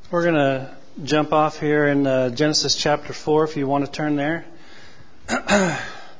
We're going to jump off here in Genesis chapter 4 if you want to turn there. I'd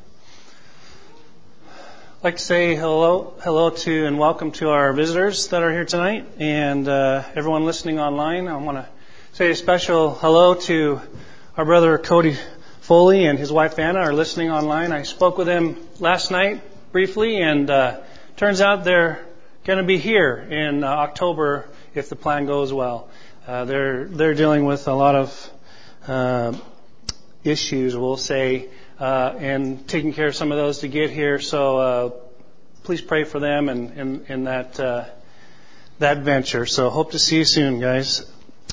like to say hello to and welcome to our visitors that are here tonight and everyone listening online. I want to say a special hello to our brother Cody Foley and his wife Anna are listening online. I spoke with them last night briefly and turns out they're going to be here in October if the plan goes well. They're dealing with a lot of issues, we'll say, and taking care of some of those to get here. So please pray for them and that venture. So hope to see you soon, guys.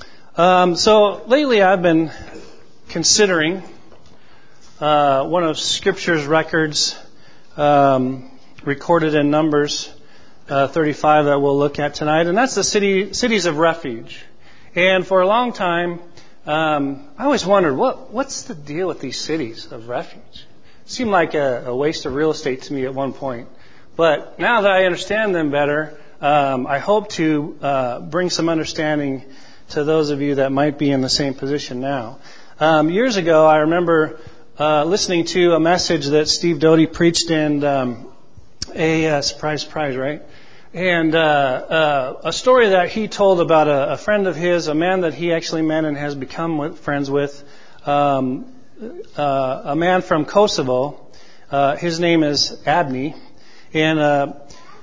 So lately I've been considering one of Scripture's records recorded in Numbers 35 that we'll look at tonight, and that's the cities of refuge. And for a long time, I always wondered, what's the deal with these cities of refuge? It seemed like a waste of real estate to me at one point. But now that I understand them better, I hope to bring some understanding to those of you that might be in the same position now. Years ago, I remember listening to a message that Steve Doty preached in a surprise, right? And a story that he told about a friend of his, a man that he actually met and has become friends with, a man from Kosovo. His name is Abney. And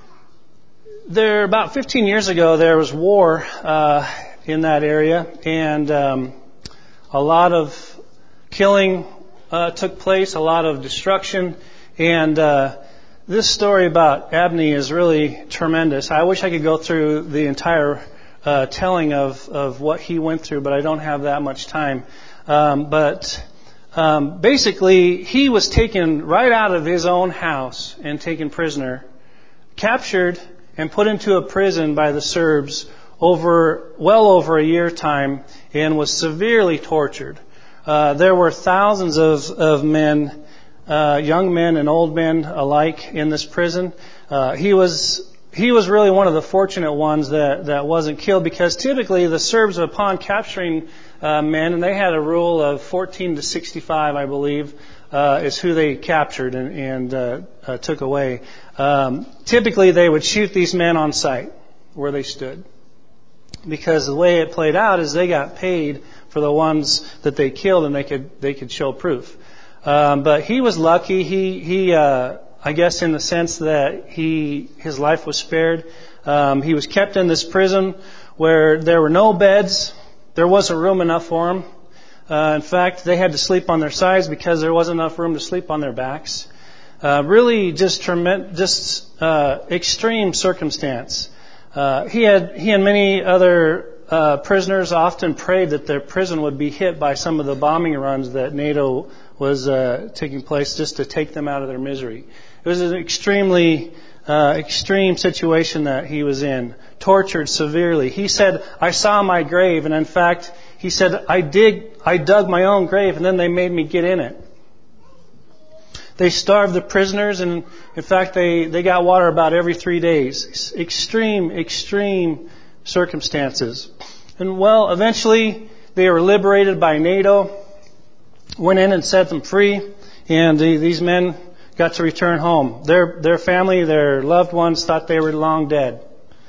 there, about 15 years ago, there was war in that area, and a lot of killing took place, a lot of destruction, and this story about Abney is really tremendous. I wish I could go through the entire telling of what he went through, but I don't have that much time. But basically, he was taken right out of his own house and taken prisoner, captured and put into a prison by the Serbs well over a year time, and was severely tortured. There were thousands of men, young men and old men alike in this prison. He was really one of the fortunate ones that wasn't killed, because typically the Serbs, upon capturing men, and they had a rule of 14 to 65, I believe, is who they captured and took away. Typically they would shoot these men on sight where they stood, because the way it played out is they got paid for the ones that they killed, and they could show proof. But he was lucky. He I guess in the sense that his life was spared. He was kept in this prison where there were no beds. There wasn't room enough for him. In fact, they had to sleep on their sides because there wasn't enough room to sleep on their backs. Really just extreme circumstance. He and many other prisoners often prayed that their prison would be hit by some of the bombing runs that NATO was taking place, just to take them out of their misery. It was an extremely extreme situation that he was in, tortured severely. He said, "I saw my grave," and in fact, he said, I dug my own grave, and then they made me get in it. They starved the prisoners, and in fact, they got water about every 3 days. Extreme circumstances. And well, eventually they were liberated by NATO, went in and set them free, and these men got to return home. Their family, their loved ones, thought they were long dead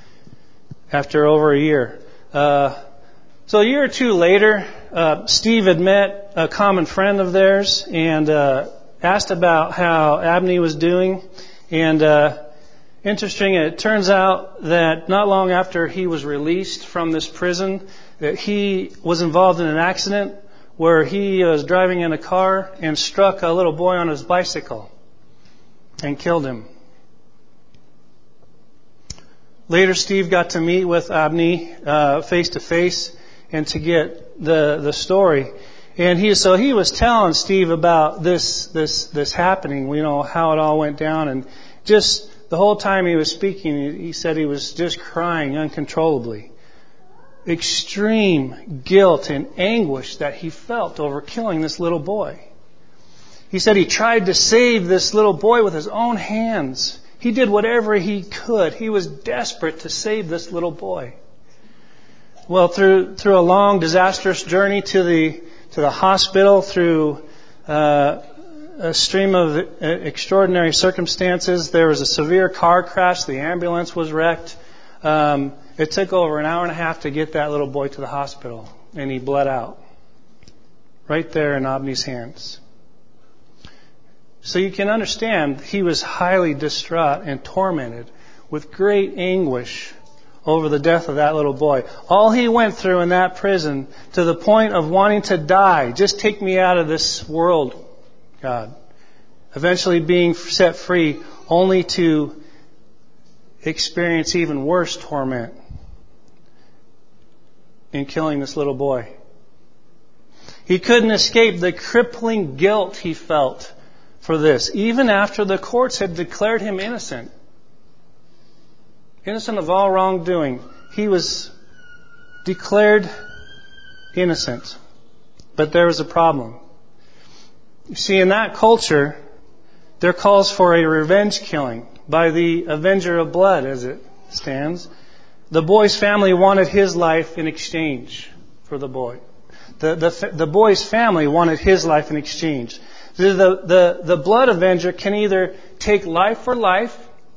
after over a year. So a year or two later, Steve had met a common friend of theirs and asked about how Abney was doing. And interesting, it turns out that not long after he was released from this prison, that he was involved in an accident where he was driving in a car and struck a little boy on his bicycle and killed him. Later, Steve got to meet with Abney face to face and to get the story. And he was telling Steve about this happening, how it all went down, and just the whole time he was speaking, he said he was just crying uncontrollably. Extreme guilt and anguish that he felt over killing this little boy. He said he tried to save this little boy with his own hands. He did whatever he could. He was desperate to save this little boy. Well, through a long, disastrous journey to the hospital, through a stream of extraordinary circumstances, there was a severe car crash. The ambulance was wrecked. It took over an hour and a half to get that little boy to the hospital, and he bled out right there in Abney's hands. So you can understand he was highly distraught and tormented with great anguish over the death of that little boy. All he went through in that prison, to the point of wanting to die. Just take me out of this world, God. Eventually being set free, only to experience even worse torment in killing this little boy. He couldn't escape the crippling guilt he felt for this, even after the courts had declared him innocent. Innocent of all wrongdoing. He was declared innocent. But there was a problem. You see, in that culture, there calls for a revenge killing by the avenger of blood, as it stands. The boy's family wanted his life in exchange for the boy. The boy's family wanted his life in exchange. The blood avenger can either take life for life,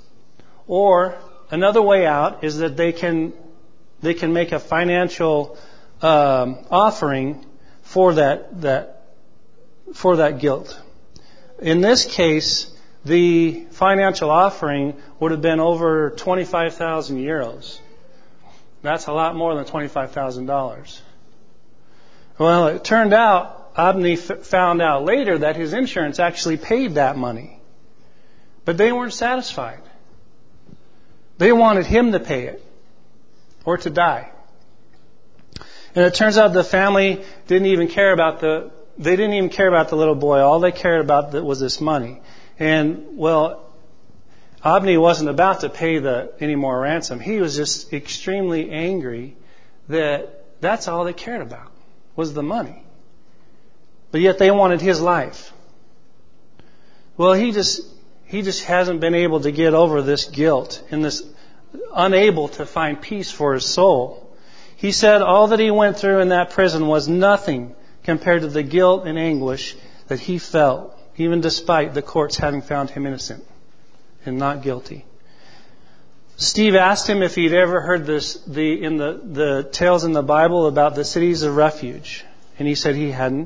or another way out is that they can make a financial offering for that guilt. In this case, the financial offering would have been over 25,000 euros. That's a lot more than $25,000. Well, it turned out, Abney found out later that his insurance actually paid that money. But they weren't satisfied. They wanted him to pay it, or to die. And it turns out the family didn't even care about the little boy. All they cared about was this money. And, well, Abney wasn't about to pay any more ransom. He was just extremely angry that that's all they cared about, was the money. But yet they wanted his life. Well, he just hasn't been able to get over this guilt and this unable to find peace for his soul. He said all that he went through in that prison was nothing compared to the guilt and anguish that he felt, even despite the courts having found him innocent and not guilty. Steve asked him if he'd ever heard the tales in the Bible about the cities of refuge, and he said he hadn't.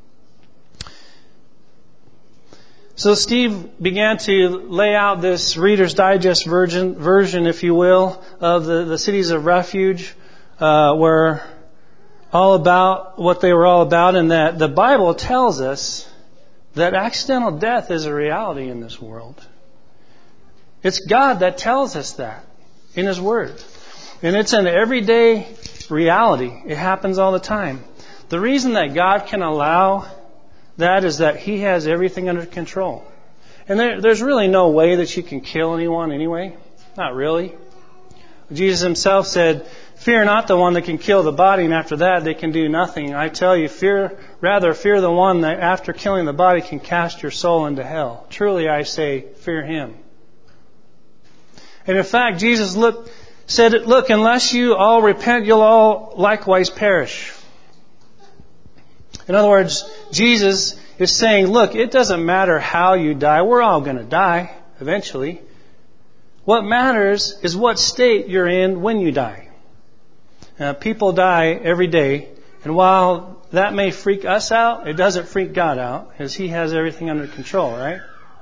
So Steve began to lay out this Reader's Digest version, if you will, of the cities of refuge, were all about what they were all about, and that the Bible tells us that accidental death is a reality in this world. It's God that tells us that in His Word. And it's an everyday reality. It happens all the time. The reason that God can allow that is that He has everything under control. And there's really no way that you can kill anyone anyway. Not really. Jesus Himself said, "Fear not the one that can kill the body, and after that they can do nothing. I tell you, fear the one that after killing the body can cast your soul into hell. Truly I say, fear him." And in fact, Jesus said, "Look, unless you all repent, you'll all likewise perish." In other words, Jesus is saying, look, it doesn't matter how you die. We're all going to die eventually. What matters is what state you're in when you die. People die every day. And while that may freak us out, it doesn't freak God out, because He has everything under control, right?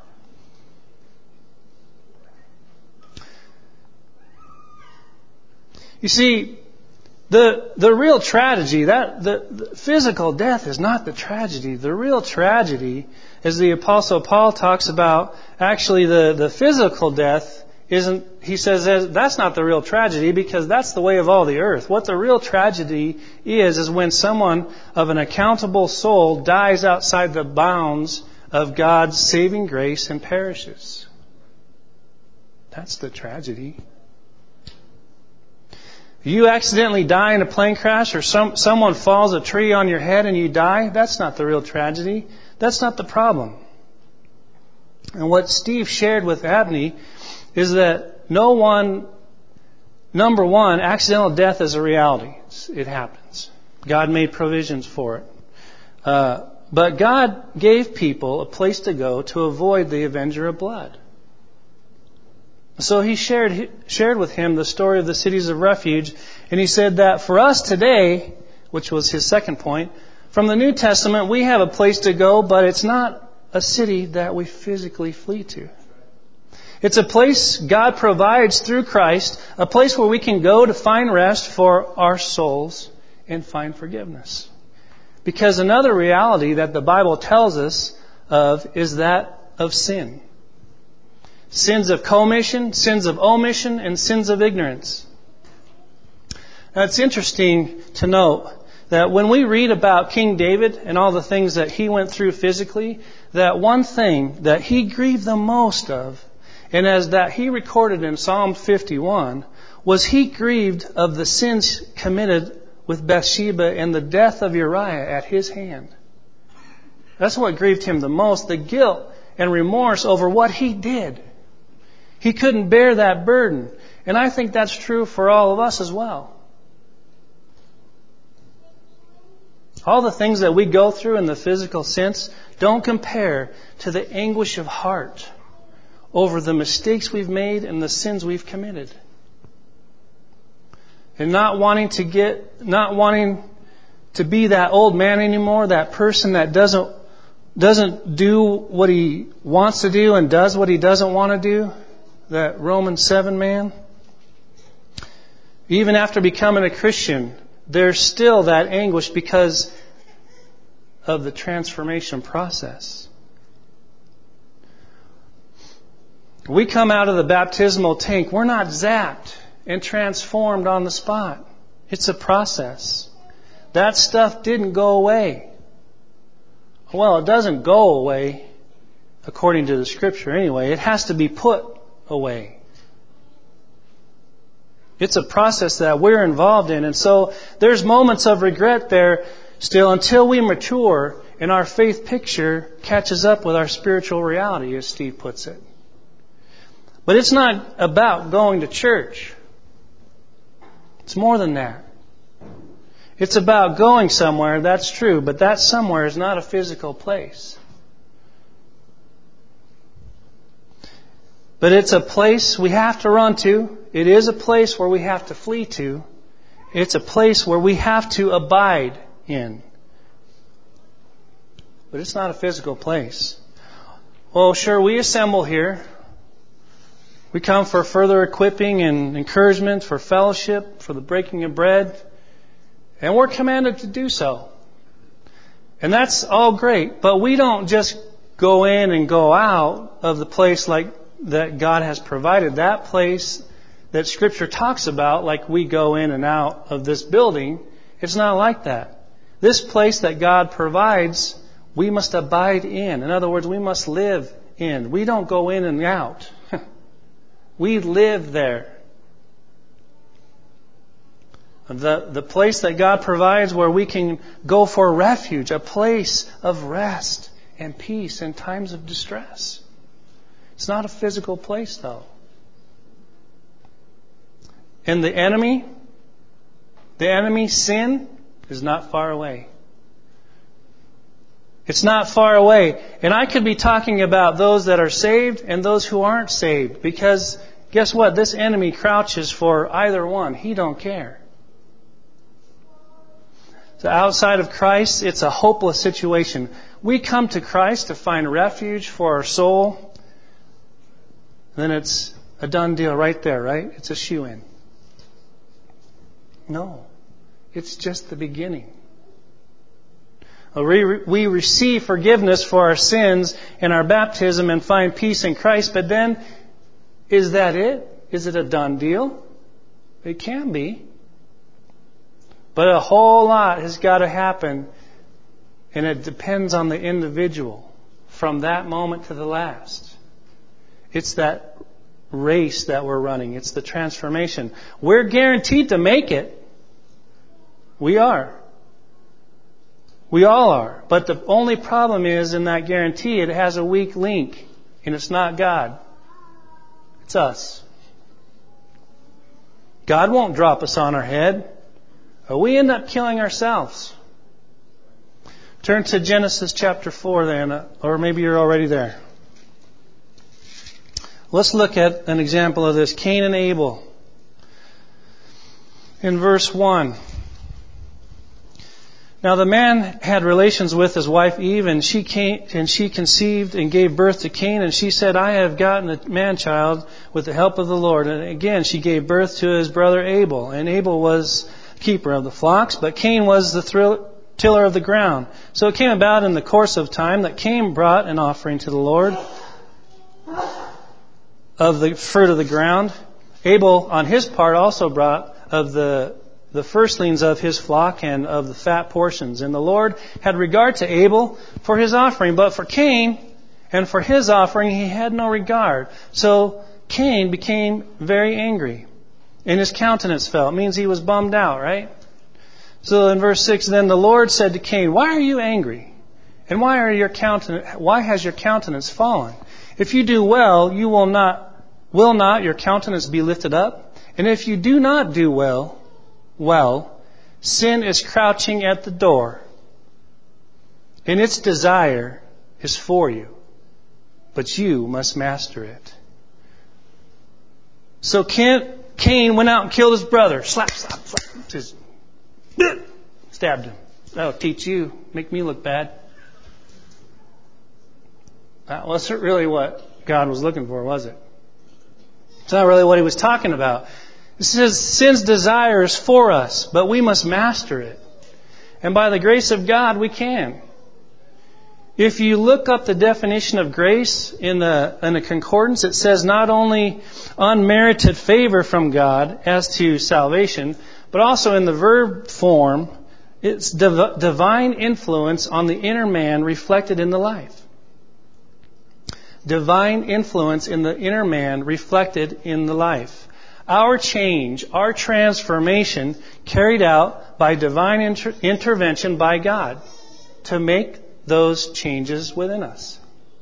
You see, the real tragedy, the physical death is not the tragedy. The real tragedy, as the Apostle Paul talks about, actually the physical death isn't, he says that's not the real tragedy, because that's the way of all the earth. What the real tragedy is when someone of an accountable soul dies outside the bounds of God's saving grace and perishes. That's the tragedy. You accidentally die in a plane crash, or someone falls a tree on your head and you die, that's not the real tragedy. That's not the problem. And what Steve shared with Abney is that no one number one, accidental death is a reality. It happens. God made provisions for it. But God gave people a place to go to avoid the avenger of blood. So He shared with him the story of the cities of refuge, and He said that for us today, which was His second point, from the New Testament we have a place to go, but it's not a city that we physically flee to. It's a place God provides through Christ, a place where we can go to find rest for our souls and find forgiveness. Because another reality that the Bible tells us of is that of sin. Sins of commission, sins of omission, and sins of ignorance. Now it's interesting to note that when we read about King David and all the things that he went through physically, that one thing that he grieved the most of, and as that he recorded in Psalm 51, was he grieved of the sins committed with Bathsheba and the death of Uriah at his hand. That's what grieved him the most, the guilt and remorse over what he did. He couldn't bear that burden. And I think that's true for all of us as well. All the things that we go through in the physical sense don't compare to the anguish of heart over the mistakes we've made and the sins we've committed. And not wanting to be that old man anymore, that person that doesn't do what he wants to do and does what he doesn't want to do, that Romans 7 man. Even after becoming a Christian, there's still that anguish because of the transformation process. We come out of the baptismal tank, we're not zapped and transformed on the spot. It's a process. That stuff didn't go away. Well, it doesn't go away according to the Scripture anyway. It has to be put away. It's a process that we're involved in. And so there's moments of regret there still until we mature and our faith picture catches up with our spiritual reality, as Steve puts it. But it's not about going to church. It's more than that. It's about going somewhere, that's true, but that somewhere is not a physical place. But it's a place we have to run to. It is a place where we have to flee to. It's a place where we have to abide in. But it's not a physical place. Well, sure, we assemble here. We come for further equipping and encouragement, for fellowship, for the breaking of bread. And we're commanded to do so. And that's all great. But we don't just go in and go out of the place like that God has provided. That place that Scripture talks about, like we go in and out of this building, it's not like that. This place that God provides, we must abide in. In other words, we must live in. We don't go in and out. We live there. The place that God provides where we can go for refuge, a place of rest and peace in times of distress. It's not a physical place, though. And the enemy, sin, is not far away. It's not far away. And I could be talking about those that are saved and those who aren't saved. Because guess what? This enemy crouches for either one. He don't care. So outside of Christ, it's a hopeless situation. We come to Christ to find refuge for our soul. Then it's a done deal right there, right? It's a shoe-in. No. It's just the beginning. We receive forgiveness for our sins in our baptism and find peace in Christ. But then, is that it? Is it a done deal? It can be. But a whole lot has got to happen. And it depends on the individual from that moment to the last. It's that race that we're running. It's the transformation. We're guaranteed to make it. We are. We all are. But the only problem is in that guarantee, it has a weak link. And it's not God. It's us. God won't drop us on our head. We end up killing ourselves. Turn to Genesis chapter 4 then, or maybe you're already there. Let's look at an example of this. Cain and Abel. In verse 1. Now the man had relations with his wife Eve, and she conceived and gave birth to Cain, and she said, I have gotten a man-child with the help of the Lord. And again she gave birth to his brother Abel, and Abel was keeper of the flocks, but Cain was the tiller of the ground. So it came about in the course of time that Cain brought an offering to the Lord of the fruit of the ground. Abel, on his part, also brought of the firstlings of his flock and of the fat portions. And the Lord had regard to Abel for his offering, but for Cain and for his offering he had no regard. So Cain became very angry, and his countenance fell. It means he was bummed out, right? So in verse 6, then the Lord said to Cain, why are you angry? And why has your countenance fallen? If you do well, will not your countenance be lifted up? And if you do not do well, sin is crouching at the door, and its desire is for you, but you must master it. So Cain went out and killed his brother. Slap, slap, slap. Just stabbed him. That'll teach you. Make me look bad. That wasn't really what God was looking for, was it? It's not really what he was talking about. It says sin's desire is for us, but we must master it. And by the grace of God, we can. If you look up the definition of grace in the concordance, it says not only unmerited favor from God as to salvation, but also in the verb form, it's divine influence on the inner man reflected in the life. Divine influence in the inner man reflected in the life. Our change, our transformation carried out by divine intervention by God to make those changes within us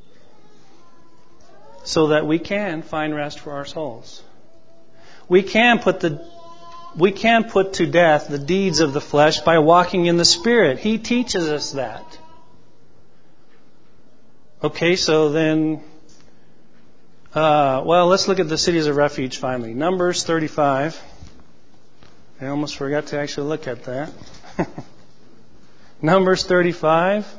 so that we can find rest for our souls. We can put to death the deeds of the flesh by walking in the Spirit. He teaches us that. Okay, so then, let's look at the cities of refuge finally. Numbers 35. I almost forgot to actually look at that. Numbers 35.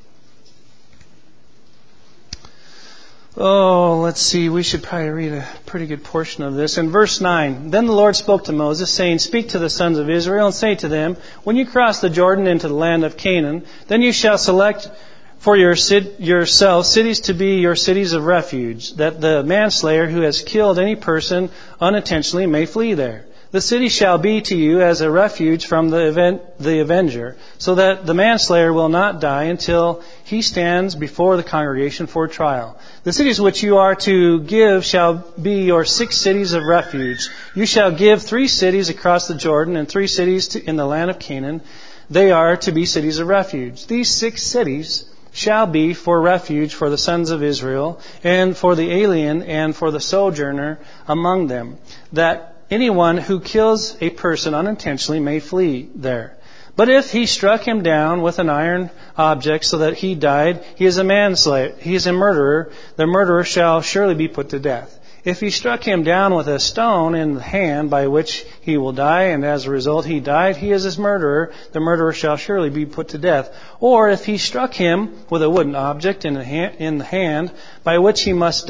Oh, let's see. We should probably read a pretty good portion of this. In verse 9, then the Lord spoke to Moses, saying, speak to the sons of Israel and say to them, when you cross the Jordan into the land of Canaan, then you shall select for yourselves cities to be your cities of refuge, that the manslayer who has killed any person unintentionally may flee there. The city shall be to you as a refuge from the avenger, so that the manslayer will not die until he stands before the congregation for trial. The cities which you are to give shall be your 6 cities of refuge. You shall give 3 cities across the Jordan and 3 cities in the land of Canaan. They are to be cities of refuge. These 6 cities shall be for refuge for the sons of Israel, and for the alien and for the sojourner among them, that anyone who kills a person unintentionally may flee there. But if he struck him down with an iron object so that he died, he is a manslayer. He is a murderer. The murderer shall surely be put to death. If he struck him down with a stone in the hand by which he will die, and as a result he died, he is a murderer. The murderer shall surely be put to death. Or if he struck him with a wooden object in the hand by which he might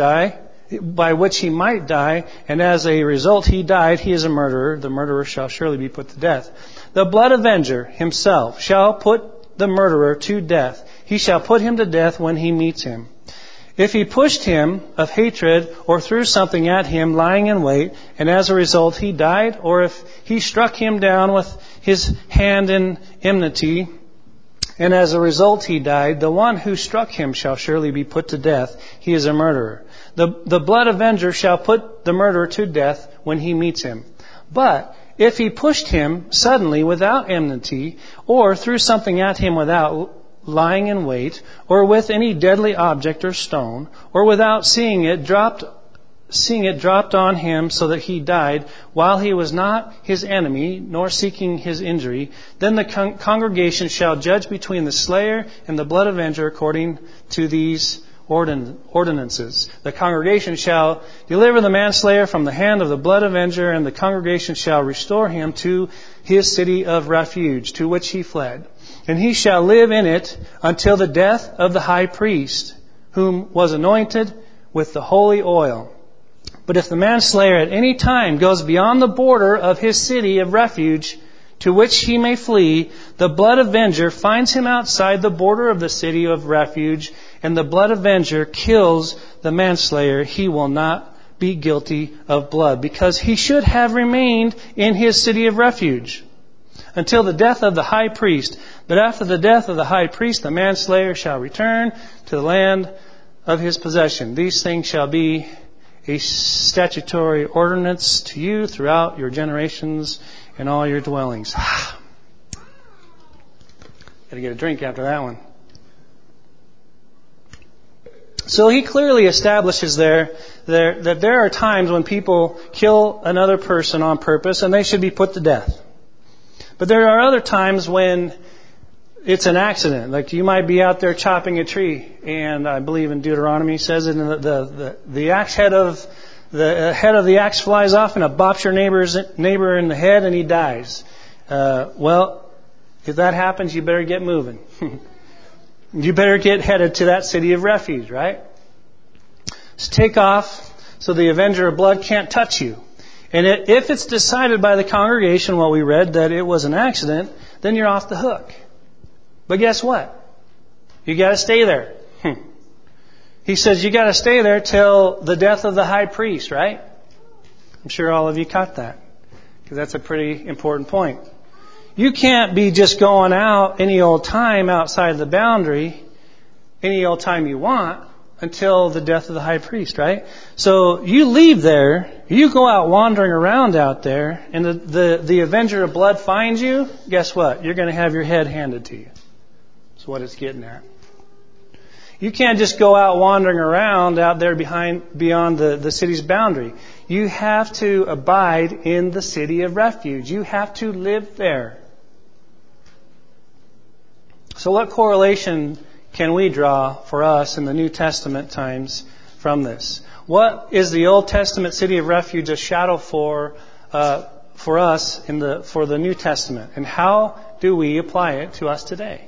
die, and as a result he died, he is a murderer. The murderer shall surely be put to death. The blood avenger himself shall put the murderer to death. He shall put him to death when he meets him. If he pushed him of hatred or threw something at him lying in wait, and as a result he died, or if he struck him down with his hand in enmity, and as a result he died, the one who struck him shall surely be put to death. He is a murderer. The blood avenger shall put the murderer to death when he meets him. But if he pushed him suddenly without enmity, or threw something at him without lying in wait, or with any deadly object or stone, or without seeing it dropped seeing it, dropped on him so that he died, while he was not his enemy, nor seeking his injury, then the congregation shall judge between the slayer and the blood avenger according to these ordinances. The congregation shall deliver the manslayer from the hand of the blood avenger, and the congregation shall restore him to his city of refuge, to which he fled. And he shall live in it until the death of the high priest, whom was anointed with the holy oil. But if the manslayer at any time goes beyond the border of his city of refuge, to which he may flee, the blood avenger finds him outside the border of the city of refuge, and the blood avenger kills the manslayer, he will not be guilty of blood, because he should have remained in his city of refuge until the death of the high priest. But after the death of the high priest, the manslayer shall return to the land of his possession. These things shall be a statutory ordinance to you throughout your generations in all your dwellings. Got to get a drink after that one. So he clearly establishes there that there are times when people kill another person on purpose and they should be put to death. But there are other times when it's an accident. Like you might be out there chopping a tree, and I believe in Deuteronomy says it, and the axe head of the axe flies off and it bops your neighbor in the head and he dies. Well, if that happens, you better get moving. You better get headed to that city of refuge, right? Just take off so the avenger of blood can't touch you. And if it's decided by the congregation, what we read, that it was an accident, then you're off the hook. But guess what? You got to stay there. He says you got to stay there till the death of the high priest, right? I'm sure all of you caught that, because that's a pretty important point. You can't be just going out any old time outside the boundary, any old time you want, until the death of the high priest, right? So you leave there, you go out wandering around out there, and the avenger of blood finds you, guess what? You're going to have your head handed to you. That's what it's getting at. You can't just go out wandering around out there beyond the city's boundary. You have to abide in the city of refuge. You have to live there. So what correlation can we draw for us in the New Testament times from this? What is the Old Testament city of refuge a shadow for us for the New Testament? And how do we apply it to us today?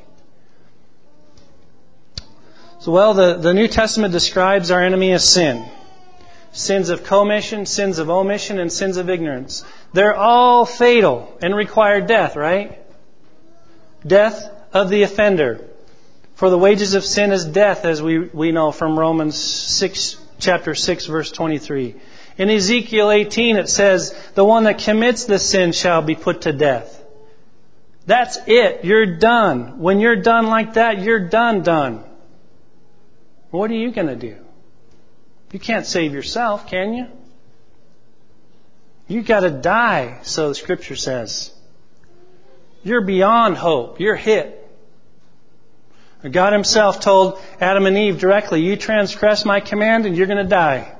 So, the New Testament describes our enemy as sin. Sins of commission, sins of omission, and sins of ignorance. They're all fatal and require death, right? Death of the offender. For the wages of sin is death, as we know from Romans 6, chapter 6, verse 23. In Ezekiel 18, it says, the one that commits the sin shall be put to death. That's it. You're done. When you're done like that, you're done. What are you going to do? You can't save yourself, can you? You've got to die, so the Scripture says. You're beyond hope. You're hit. God Himself told Adam and Eve directly, you transgress my command and you're going to die.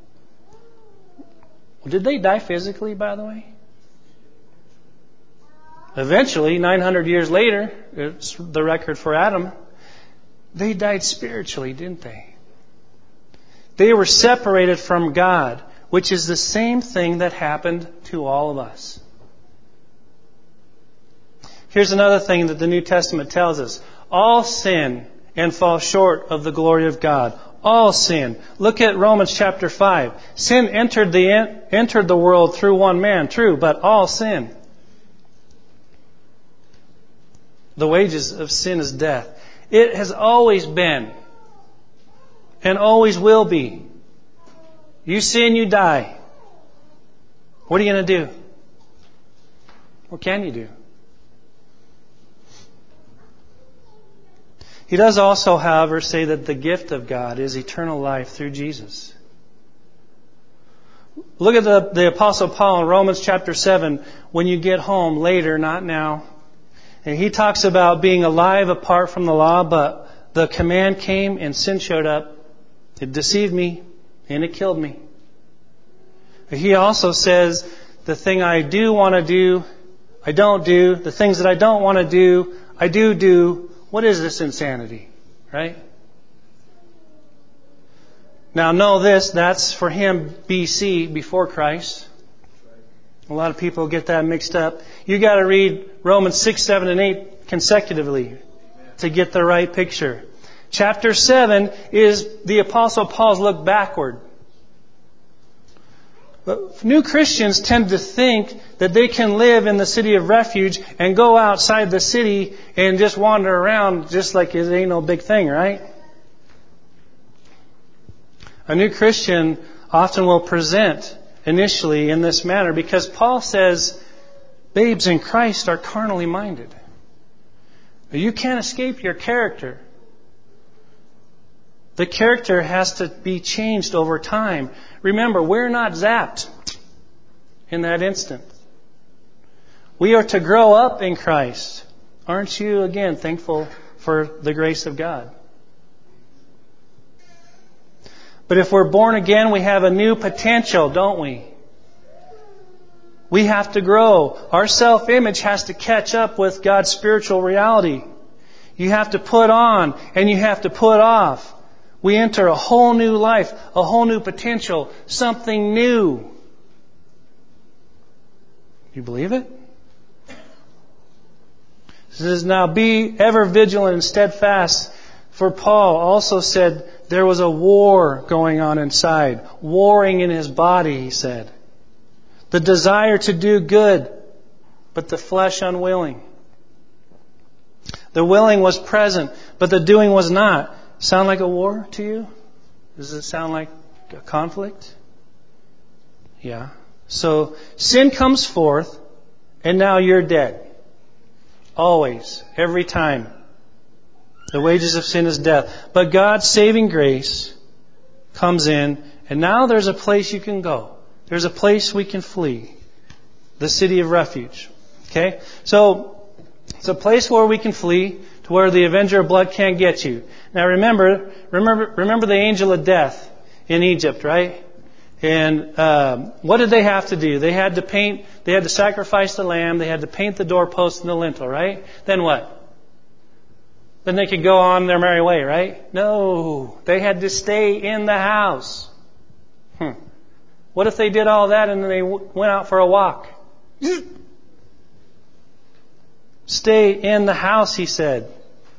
Well, did they die physically, by the way? Eventually, 900 years later, it's the record for Adam, they died spiritually, didn't they? They were separated from God, which is the same thing that happened to all of us. Here's another thing that the New Testament tells us. All sin and fall short of the glory of God. All sin. Look at Romans chapter 5. Sin entered the world through one man, true, but all sin. The wages of sin is death. It has always been and always will be. You sin, you die. What are you going to do? What can you do? He does also, however, say that the gift of God is eternal life through Jesus. Look at the Apostle Paul in Romans chapter 7, when you get home later, not now. And he talks about being alive apart from the law, but the command came and sin showed up. It deceived me and it killed me. He also says, the thing I do want to do, I don't do. The things that I don't want to do, I do. What is this insanity? Right? Now know this, that's for him BC, before Christ. A lot of people get that mixed up. You got to read Romans 6, 7, and 8 consecutively to get the right picture. Chapter 7 is the Apostle Paul's look backward. But new Christians tend to think that they can live in the city of refuge and go outside the city and just wander around just like it ain't no big thing, right? A new Christian often will present initially in this manner because Paul says babes in Christ are carnally minded. You can't escape your character. The character has to be changed over time. Remember, we're not zapped in that instant. We are to grow up in Christ. Aren't you, again, thankful for the grace of God? But if we're born again, we have a new potential, don't we? We have to grow. Our self-image has to catch up with God's spiritual reality. You have to put on and you have to put off. We enter a whole new life, a whole new potential, something new. You believe it? It says, now be ever vigilant and steadfast. For Paul also said there was a war going on inside. Warring in his body, he said. The desire to do good, but the flesh unwilling. The willing was present, but the doing was not. Sound like a war to you? Does it sound like a conflict? Yeah. So sin comes forth, and now you're dead. Always. Every time. The wages of sin is death. But God's saving grace comes in, and now there's a place you can go. There's a place we can flee. The city of refuge. Okay? So, it's a place where we can flee to where the avenger of blood can't get you. Now remember the angel of death in Egypt, right? And what did they have to do? They had to sacrifice the lamb, they had to paint the doorpost and the lintel, right? Then what? Then they could go on their merry way, right? No, they had to stay in the house. What if they did all that and then they went out for a walk? Stay in the house, he said.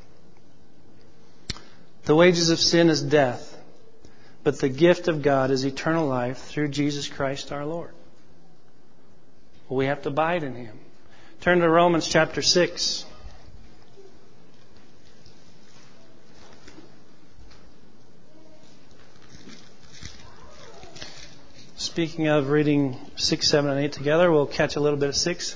The wages of sin is death, but the gift of God is eternal life through Jesus Christ our Lord. Well, we have to abide in Him. Turn to Romans chapter 6. Speaking of reading 6, 7, and 8 together, we'll catch a little bit of 6.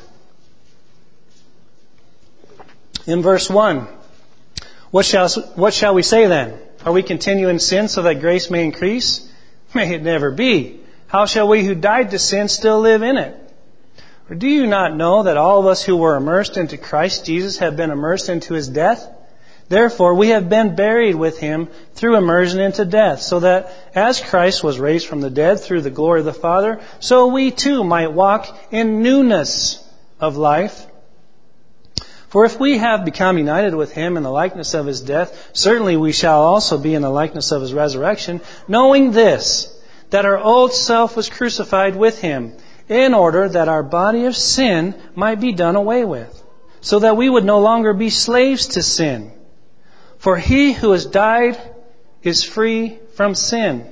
In verse 1, what shall we say then? Are we continue in sin so that grace may increase? May it never be. How shall we who died to sin still live in it? Or do you not know that all of us who were immersed into Christ Jesus have been immersed into His death? Therefore, we have been buried with Him through immersion into death, so that as Christ was raised from the dead through the glory of the Father, so we too might walk in newness of life. For if we have become united with Him in the likeness of His death, certainly we shall also be in the likeness of His resurrection, knowing this, that our old self was crucified with Him, in order that our body of sin might be done away with, so that we would no longer be slaves to sin. For he who has died is free from sin.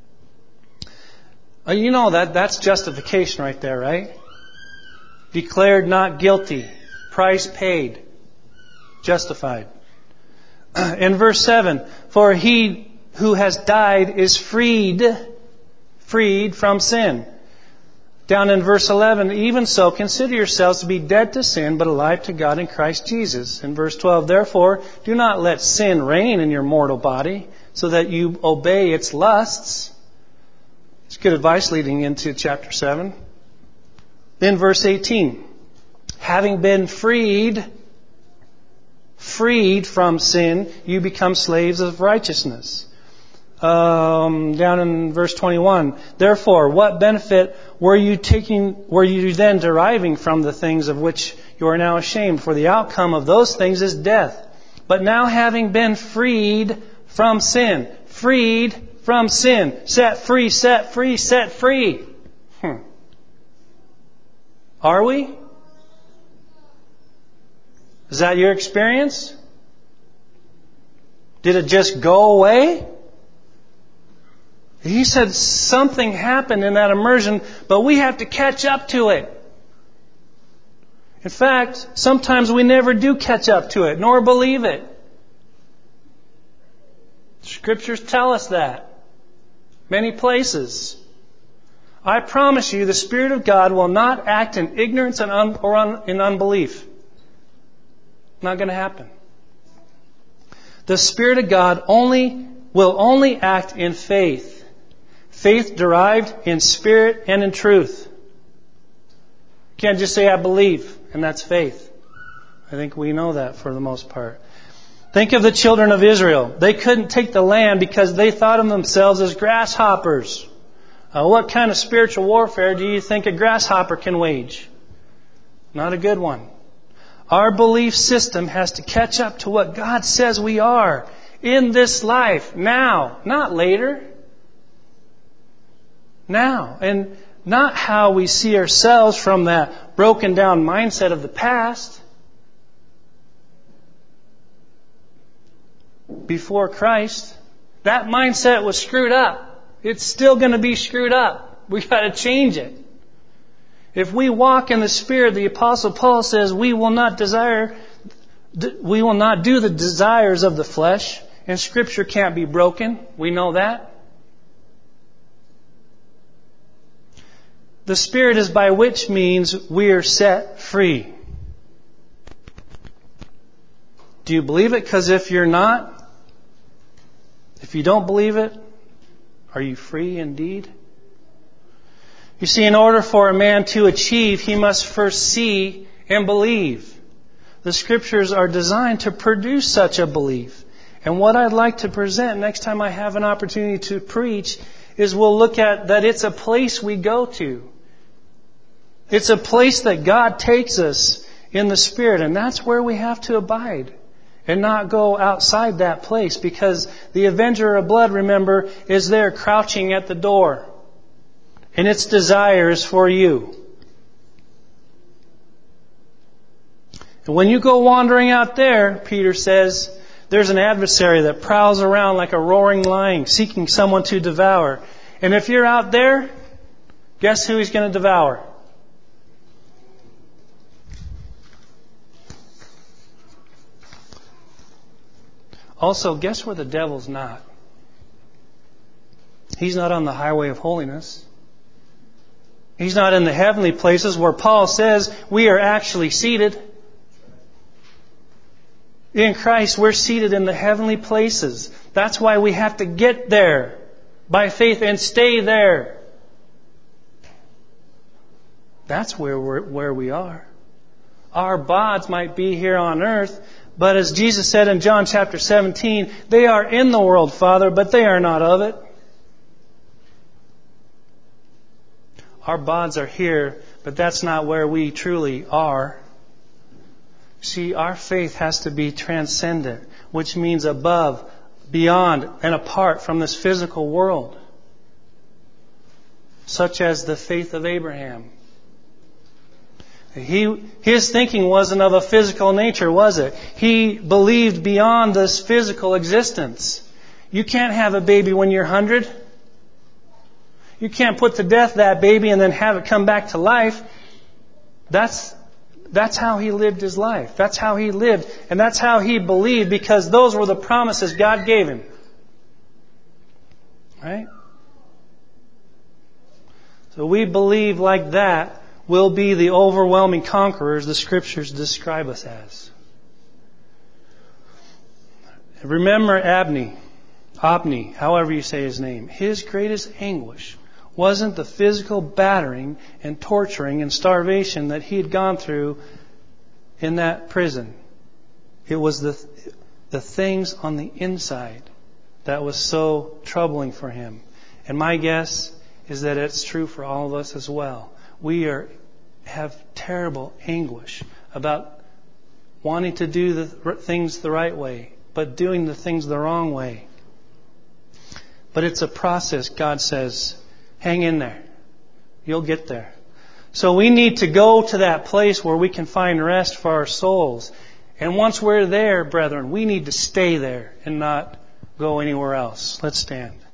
You know that's justification right there, right? Declared not guilty. Price paid. Justified. In verse 7, for he who has died is freed from sin. Down in verse 11, even so, consider yourselves to be dead to sin, but alive to God in Christ Jesus. In verse 12, therefore, do not let sin reign in your mortal body, so that you obey its lusts. It's good advice leading into chapter 7. Then verse 18, having been freed from sin, you become slaves of righteousness. down in verse 21. Therefore, what benefit were you then deriving from the things of which you are now ashamed? For the outcome of those things is death. But now having been freed from sin, set free, set free, set free. Are we? Is that your experience? Did it just go away? He said something happened in that immersion, but we have to catch up to it. In fact, sometimes we never do catch up to it, nor believe it. Scriptures tell us that. Many places. I promise you, the Spirit of God will not act in ignorance or in unbelief. Not going to happen. The Spirit of God will only act in faith. Faith derived in spirit and in truth. You can't just say, I believe, and that's faith. I think we know that for the most part. Think of the children of Israel. They couldn't take the land because they thought of themselves as grasshoppers. What kind of spiritual warfare do you think a grasshopper can wage? Not a good one. Our belief system has to catch up to what God says we are in this life, now, not later. Now. And not how we see ourselves from that broken down mindset of the past. Before Christ, that mindset was screwed up. It's still going to be screwed up. We've got to change it. If we walk in the Spirit, the Apostle Paul says we will not do the desires of the flesh, and Scripture can't be broken. We know that. The Spirit is by which means we are set free. Do you believe it? Because if you're not, if you don't believe it, are you free indeed? You see, in order for a man to achieve, he must first see and believe. The Scriptures are designed to produce such a belief. And what I'd like to present next time I have an opportunity to preach is we'll look at that it's a place we go to. It's a place that God takes us in the Spirit, and that's where we have to abide and not go outside that place, because the Avenger of Blood, remember, is there crouching at the door. And its desire is for you. And when you go wandering out there, Peter says, there's an adversary that prowls around like a roaring lion, seeking someone to devour. And if you're out there, guess who he's going to devour? Also, guess where the devil's not? He's not on the highway of holiness. He's not in the heavenly places where Paul says we are actually seated. In Christ, we're seated in the heavenly places. That's why we have to get there by faith and stay there. That's where we are. Our bods might be here on earth, but as Jesus said in John chapter 17, they are in the world, Father, but they are not of it. Our bods are here, but that's not where we truly are. See, our faith has to be transcendent, which means above, beyond, and apart from this physical world. Such as the faith of Abraham. His thinking wasn't of a physical nature, was it? He believed beyond this physical existence. You can't have a baby when you're 100. You can't put to death that baby and then have it come back to life. That's how he lived his life. That's how he lived. And that's how he believed, because those were the promises God gave him. Right? So we believe like that will be the overwhelming conquerors the Scriptures describe us as. Remember Abni, however you say his name. His greatest anguish wasn't the physical battering and torturing and starvation that he had gone through in that prison. It was the things on the inside that was so troubling for him. And my guess is that it's true for all of us as well. We have terrible anguish about wanting to do the things the right way, but doing the things the wrong way. But it's a process. God says, hang in there. You'll get there. So we need to go to that place where we can find rest for our souls. And once we're there, brethren, we need to stay there and not go anywhere else. Let's stand.